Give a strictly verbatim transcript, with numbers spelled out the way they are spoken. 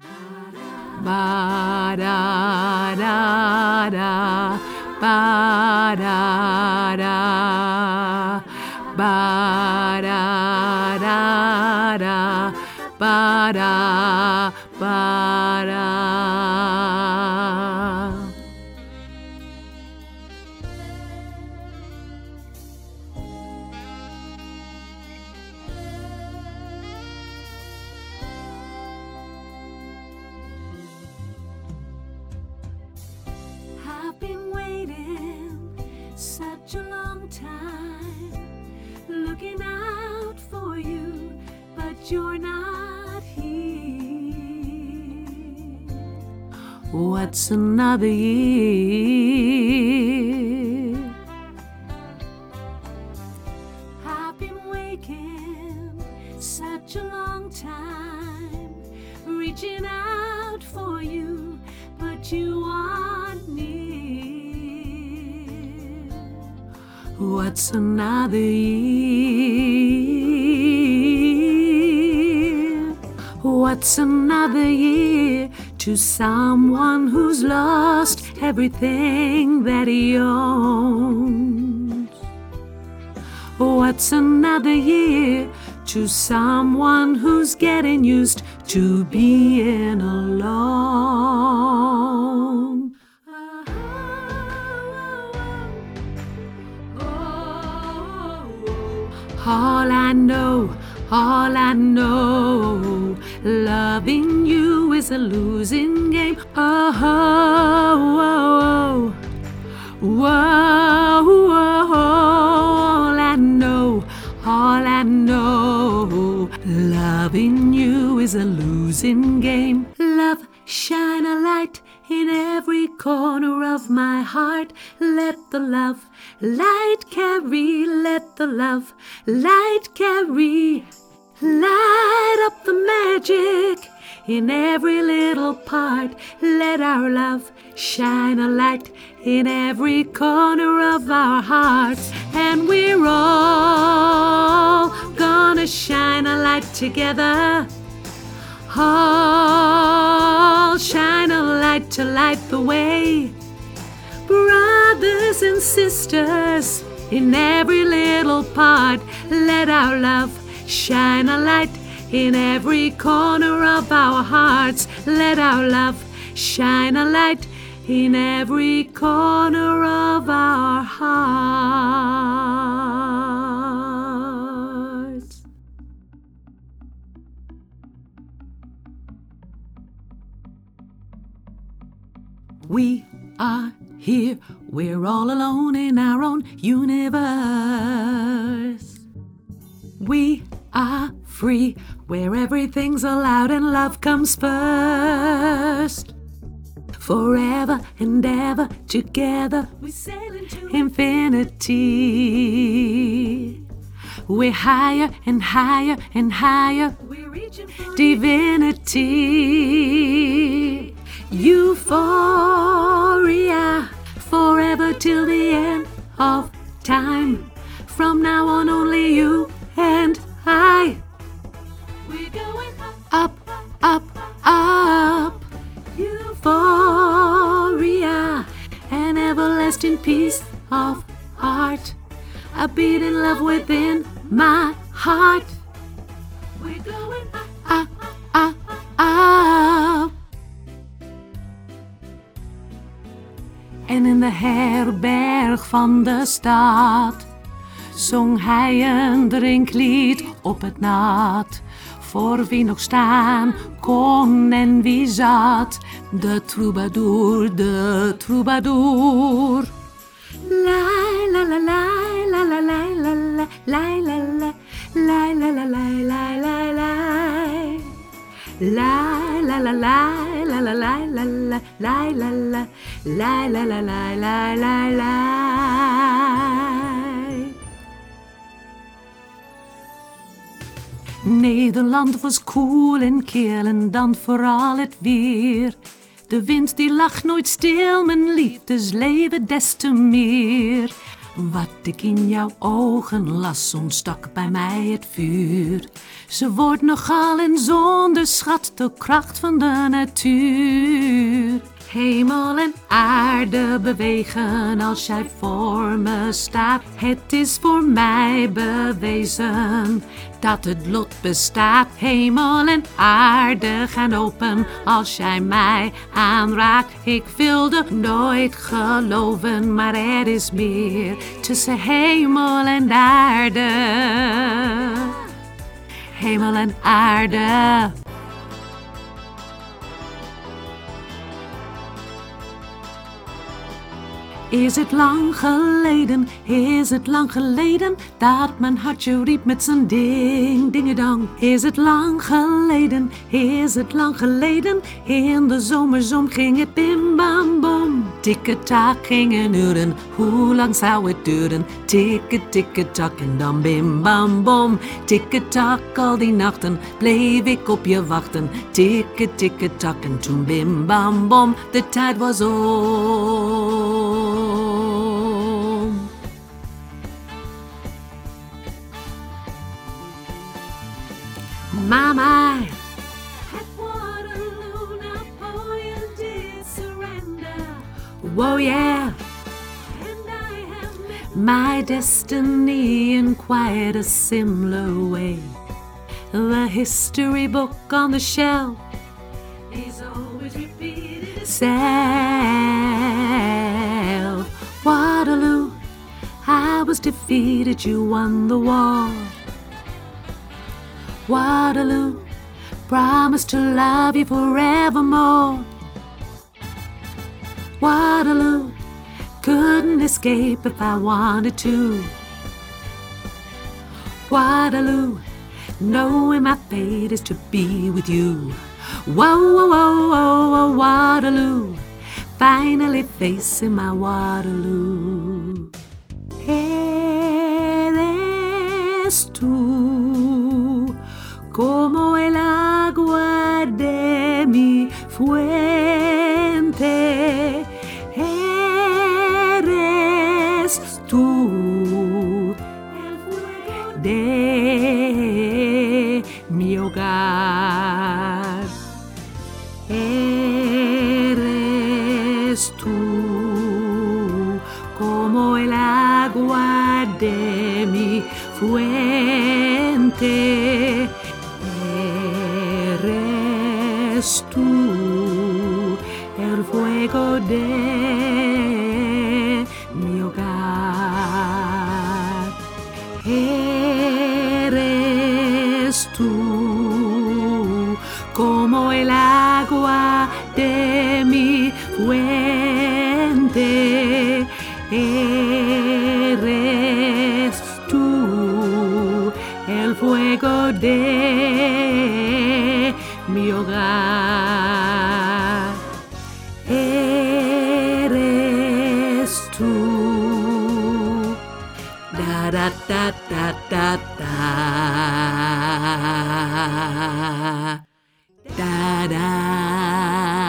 Ba da da da, ba da da, ba da da da, ba da ba da. I've been waiting such a long time, looking out for you, but you're not here. What's another year? I've been waking such a long time, reaching out for you, but you aren't near. What's another year? What's another year to someone who's lost everything that he owns? What's another year to someone who's getting used to being alone? All I know, all I know, loving you is a losing game. Oh, oh, oh, whoa, whoa, all I know, all I know, loving you is a losing game. Love, shine a light in every corner of my heart. Let the love light carry, let the love light carry. Light up the magic in every little part. Let our love shine a light in every corner of our hearts. And we're all gonna shine a light together. All shine a light to light the way. Brothers and sisters, in every little part, let our love shine a light in every corner of our hearts. Let our love shine a light in every corner of our hearts. We are here, we're all alone in our own universe. We are free, where everything's allowed and love comes first. Forever and ever together, we sail into infinity. We're higher and higher and higher, we're reaching for divinity. Euphoria, forever till the end of time. From now on, only you and I. We're going Up, up, up. Euphoria, an everlasting peace of heart. A beating love within my heart. We're going Up, up, up. En in de herberg van de stad zong hij een drinklied op het nat. Voor wie nog staan kon en wie zat. De troubadour, de troubadour. La la la la la la la la la la la la la la la la la la. La la la la la la la la la la la la la la la la la la la. Nederland was koel en kil en dan vooral het weer. De wind die lag nooit stil, mijn liefdesleven des te meer. Wat ik in jouw ogen las, ontstak bij mij het vuur. Ze wordt nogal en zonder schat de kracht van de natuur. Hemel en aarde bewegen als jij voor me staat. Het is voor mij bewezen dat het lot bestaat. Hemel en aarde gaan open als jij mij aanraakt. Ik wilde nooit geloven, maar er is meer tussen hemel en aarde. Hemel en aarde. Is het lang geleden, is het lang geleden dat mijn hartje riep met zijn ding, dingedang. Is het lang geleden, is het lang geleden, in de zomerzon ging het bim bam bom. Tikketak gingen uren, hoe lang zou het duren? Tikke tikketak en dan bim bam bom. Tikketak al die nachten bleef ik op je wachten. Tikke tikketak en toen bim bam bom, de tijd was om. Mama, At Waterloo, Napoleon did surrender, whoa yeah, and I have met my destiny in quite a similar way. The history book on the shelf is always repeated. itself. Waterloo, I was defeated, you won the war. Waterloo, promised to love you forevermore. Waterloo, couldn't escape if I wanted to. Waterloo, knowing my fate is to be with you. Whoa, whoa, whoa, whoa, whoa, Waterloo, finally facing my Waterloo. Eres tú como el agua de mi fuente. Eres tú El fuego de mi hogar. Eres tú como el agua de mi fuente. Eres tú el fuego de mi hogar. Eres tú como el agua de mi fuente. Eres tú el fuego de mi hogar. Eres tú. Da da da da da da. Da da.